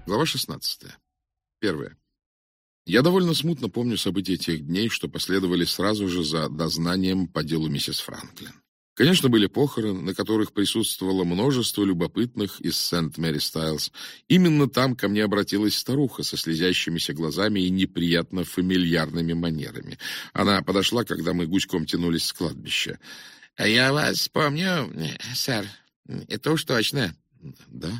Глава 16. Первое. Я довольно смутно помню события тех дней, что последовали сразу же за дознанием по делу миссис Франклин. Конечно, были похороны, на которых присутствовало множество любопытных из Сент-Мэри-Стайлз. Именно там ко мне обратилась старуха со слезящимися глазами и неприятно фамильярными манерами. Она подошла, когда мы гуськом тянулись с кладбища. «Я вас помню, сэр. Это уж точно». «Да,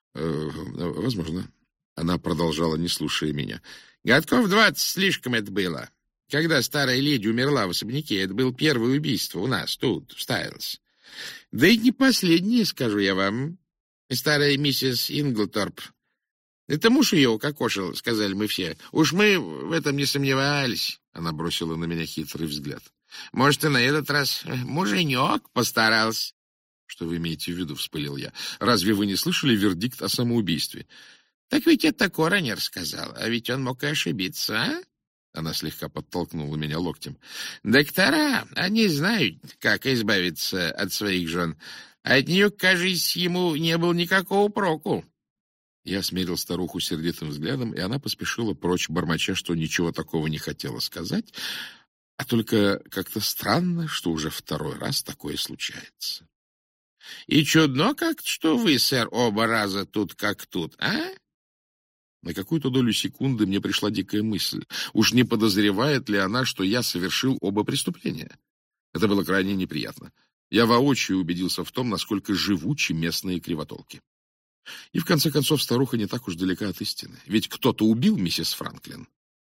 возможно». Она продолжала, не слушая меня. «Годков 20 слишком это было. Когда старая леди умерла в особняке, это было первое убийство у нас тут, в Стайлз. Да и не последнее, скажу я вам. Старая миссис Инглторп. Это муж ее укокошил, сказали мы все. Уж мы в этом не сомневались». Она бросила на меня хитрый взгляд. «Может, и на этот раз муженек постарался». «Что вы имеете в виду?» — вспылил я. «Разве вы не слышали вердикт о самоубийстве?» «Так ведь это коронер сказал, а ведь он мог и ошибиться, а?» Она слегка подтолкнула меня локтем. «Доктора, они знают, как избавиться от своих жен. От нее, кажется, ему не было никакого проку». Я смерил старуху сердитым взглядом, и она поспешила прочь, бормоча, что ничего такого не хотела сказать, а только как-то странно, что уже второй раз такое случается. «И чудно как-то, что вы, сэр, оба раза тут как тут, а?» На какую-то долю секунды мне пришла дикая мысль. Уж не подозревает ли она, что я совершил оба преступления? Это было крайне неприятно. Я воочию убедился в том, насколько живучи местные кривотолки. И в конце концов старуха не так уж далека от истины. Ведь кто-то убил миссис Франклин.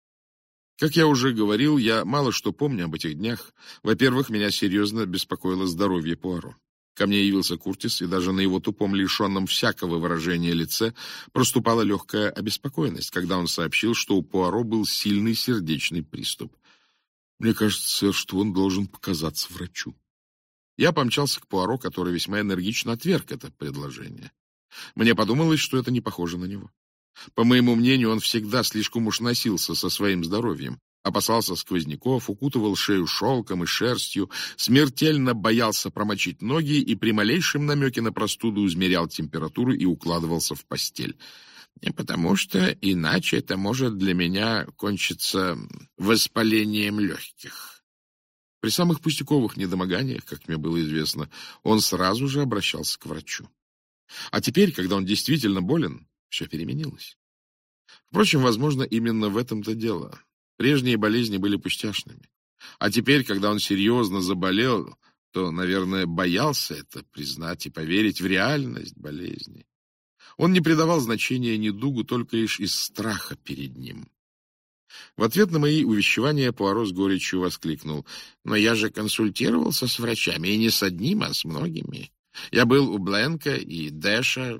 Как я уже говорил, я мало что помню об этих днях. Во-первых, меня серьезно беспокоило здоровье Пуаро. Ко мне явился Куртис, и даже на его тупом, лишенном всякого выражения лице проступала легкая обеспокоенность, когда он сообщил, что у Пуаро был сильный сердечный приступ. Мне кажется, сэр, что он должен показаться врачу. Я помчался к Пуаро, который весьма энергично отверг это предложение. Мне подумалось, что это не похоже на него. По моему мнению, он всегда слишком уж носился со своим здоровьем. Опасался сквозняков, укутывал шею шелком и шерстью, смертельно боялся промочить ноги и при малейшем намеке на простуду измерял температуру и укладывался в постель. «Потому что иначе это может для меня кончиться воспалением легких». При самых пустяковых недомоганиях, как мне было известно, он сразу же обращался к врачу. А теперь, когда он действительно болен, все переменилось. Впрочем, возможно, именно в этом-то дело. Прежние болезни были пустяшными. А теперь, когда он серьезно заболел, то, наверное, боялся это признать и поверить в реальность болезни. Он не придавал значения недугу только лишь из страха перед ним. В ответ на мои увещевания Пуаро с горечью воскликнул. «Но я же консультировался с врачами, и не с одним, а с многими. Я был у Бленка и Дэша,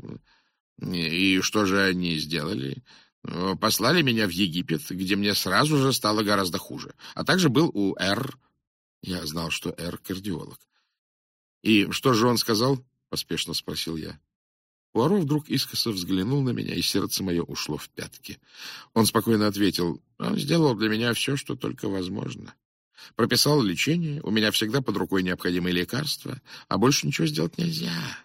и что же они сделали? Послали меня в Египет, где мне сразу же стало гораздо хуже. А также был у Р. Я знал, что Р. кардиолог. И что же он сказал? Поспешно спросил я. Пуаро вдруг искоса взглянул на меня, и сердце мое ушло в пятки. Он спокойно ответил: он сделал для меня все, что только возможно. Прописал лечение, у меня всегда под рукой необходимые лекарства, а больше ничего сделать нельзя.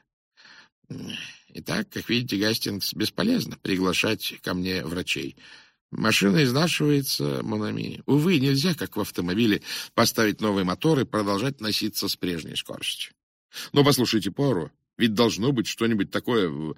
Итак, как видите, Гастингс, бесполезно приглашать ко мне врачей. Машина изнашивается, мон ами. Увы, нельзя, как в автомобиле, поставить новый мотор и продолжать носиться с прежней скоростью. Но послушайте, Пуаро, ведь должно быть что-нибудь такое...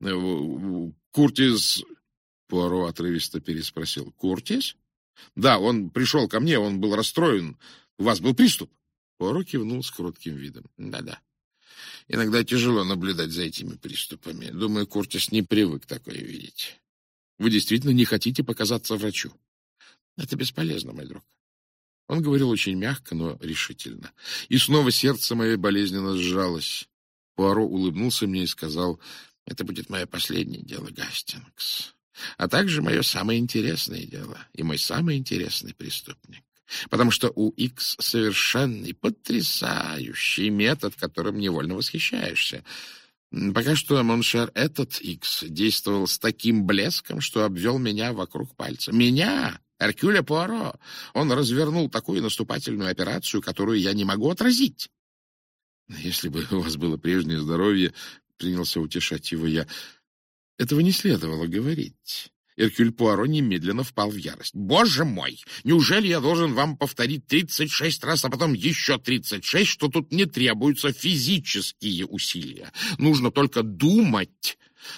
Куртис... Пуаро отрывисто переспросил. Куртис? Да, он пришел ко мне, он был расстроен. У вас был приступ? Пуаро кивнул с кротким видом. Да-да. Иногда тяжело наблюдать за этими приступами. Думаю, Куртис не привык такое видеть. Вы действительно не хотите показаться врачу? Это бесполезно, мой друг. Он говорил очень мягко, но решительно. И снова сердце мое болезненно сжалось. Пуаро улыбнулся мне и сказал: это будет мое последнее дело, Гастингс, а также мое самое интересное дело и мой самый интересный преступник. Потому что у Икс совершенный, потрясающий метод, которым невольно восхищаешься. Пока что, моншер, этот Икс действовал с таким блеском, что обвел меня вокруг пальца. Меня, Эркюля Пуаро. Он развернул такую наступательную операцию, которую я не могу отразить. Если бы у вас было прежнее здоровье, принялся утешать его я. Этого не следовало говорить. Эркюль Пуаро немедленно впал в ярость. «Боже мой! Неужели я должен вам повторить 36 раз, а потом еще 36, что тут не требуются физические усилия? Нужно только думать!»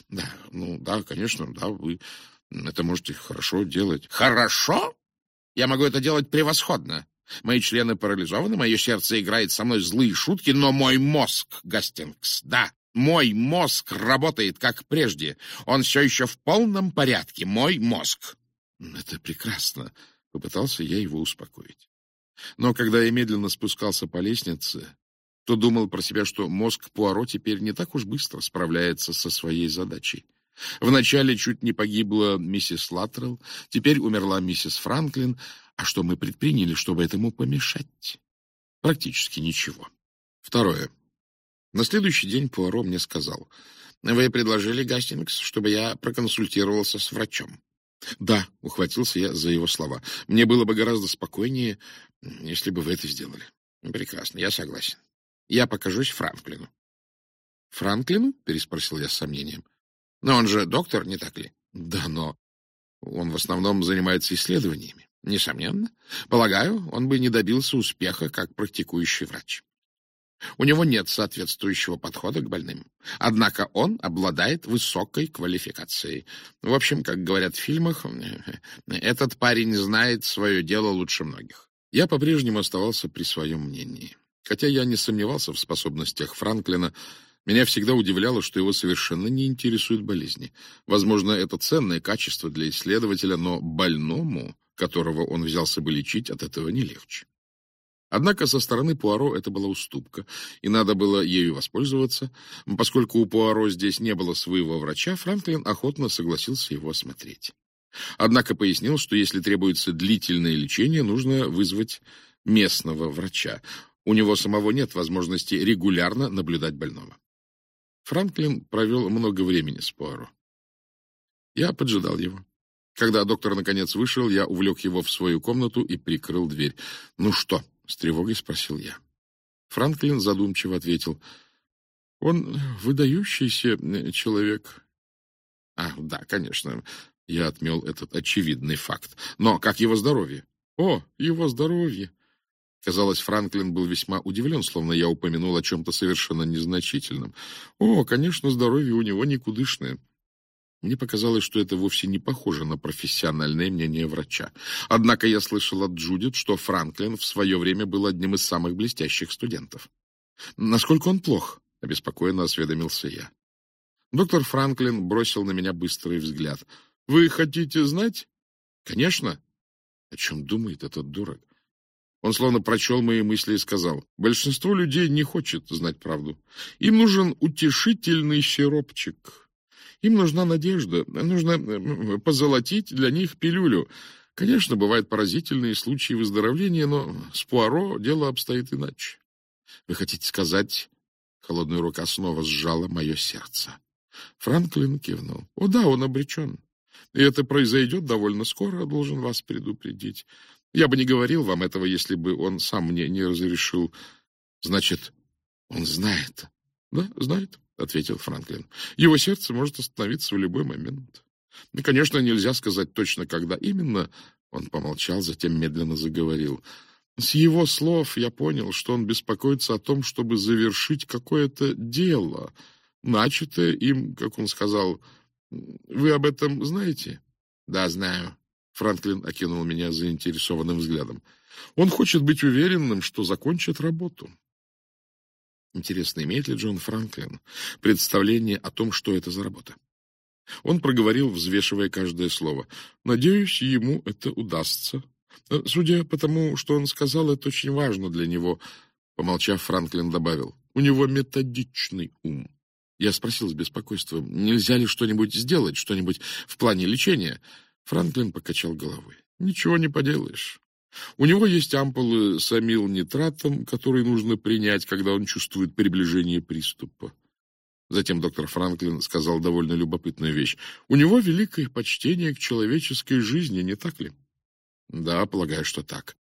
Да, конечно, да, вы это можете хорошо делать. Хорошо? Я могу это делать превосходно. Мои члены парализованы, мое сердце играет со мной злые шутки, но мой мозг, Гастингс, да, мой мозг работает как прежде. Он все еще в полном порядке, мой мозг. Это прекрасно. Попытался я его успокоить. Но когда я медленно спускался по лестнице, то думал про себя, что мозг Пуаро теперь не так уж быстро справляется со своей задачей. Вначале чуть не погибла миссис Латтрелл, теперь умерла миссис Франклин. А что мы предприняли, чтобы этому помешать? Практически ничего. Второе. На следующий день Пуаро мне сказал: «Вы предложили, Гастингс, чтобы я проконсультировался с врачом». «Да», — ухватился я за его слова. «Мне было бы гораздо спокойнее, если бы вы это сделали». «Прекрасно, я согласен. Я покажусь Франклину». «Франклину?» — переспросил я с сомнением. «Но он же доктор, не так ли?» «Да, но он в основном занимается исследованиями». «Несомненно. Полагаю, он бы не добился успеха как практикующий врач. У него нет соответствующего подхода к больным. Однако он обладает высокой квалификацией. В общем, как говорят в фильмах, этот парень знает свое дело лучше многих». Я по-прежнему оставался при своем мнении. Хотя я не сомневался в способностях Франклина, меня всегда удивляло, что его совершенно не интересуют болезни. Возможно, это ценное качество для исследователя, но больному, которого он взялся бы лечить, от этого не легче. Однако со стороны Пуаро это была уступка, и надо было ею воспользоваться. Поскольку у Пуаро здесь не было своего врача, Франклин охотно согласился его осмотреть. Однако пояснил, что если требуется длительное лечение, нужно вызвать местного врача. У него самого нет возможности регулярно наблюдать больного. Франклин провел много времени с Пуаро. Я поджидал его. Когда доктор наконец вышел, я увлек его в свою комнату и прикрыл дверь. «Ну что?» — с тревогой спросил я. Франклин задумчиво ответил: «Он выдающийся человек». Да, конечно, я отмел этот очевидный факт. Но как его здоровье? Его здоровье. Казалось, Франклин был весьма удивлен, словно я упомянул о чем-то совершенно незначительном. Конечно, здоровье у него никудышное. Мне показалось, что это вовсе не похоже на профессиональное мнение врача. Однако я слышал от Джудит, что Франклин в свое время был одним из самых блестящих студентов. «Насколько он плох?» — обеспокоенно осведомился я. Доктор Франклин бросил на меня быстрый взгляд. «Вы хотите знать?» «Конечно». О чем думает этот дурак? Он словно прочел мои мысли и сказал: «Большинство людей не хочет знать правду. Им нужен утешительный сиропчик. Им нужна надежда. Нужно позолотить для них пилюлю. Конечно, бывают поразительные случаи выздоровления, но с Пуаро дело обстоит иначе». «Вы хотите сказать...» Холодная рука снова сжала мое сердце. Франклин кивнул. «Да, он обречен. И это произойдет довольно скоро, должен вас предупредить. Я бы не говорил вам этого, если бы он сам мне не разрешил». «Значит, он знает?» «Да, знает», — ответил Франклин. «Его сердце может остановиться в любой момент. И, конечно, нельзя сказать точно, когда именно». Он помолчал, затем медленно заговорил. «С его слов я понял, что он беспокоится о том, чтобы завершить какое-то дело, начатое им, как он сказал. Вы об этом знаете?» «Да, знаю». Франклин окинул меня заинтересованным взглядом. «Он хочет быть уверенным, что закончит работу». Интересно, имеет ли Джон Франклин представление о том, что это за работа? Он проговорил, взвешивая каждое слово. «Надеюсь, ему это удастся. Судя по тому, что он сказал, это очень важно для него». Помолчав, Франклин добавил: «У него методичный ум». Я спросил с беспокойством: «Нельзя ли что-нибудь сделать, что-нибудь в плане лечения?» Франклин покачал головой. «Ничего не поделаешь. У него есть ампулы с амилнитратом, которые нужно принять, когда он чувствует приближение приступа». Затем доктор Франклин сказал довольно любопытную вещь. «У него великое почтение к человеческой жизни, не так ли?» «Да, полагаю, что так».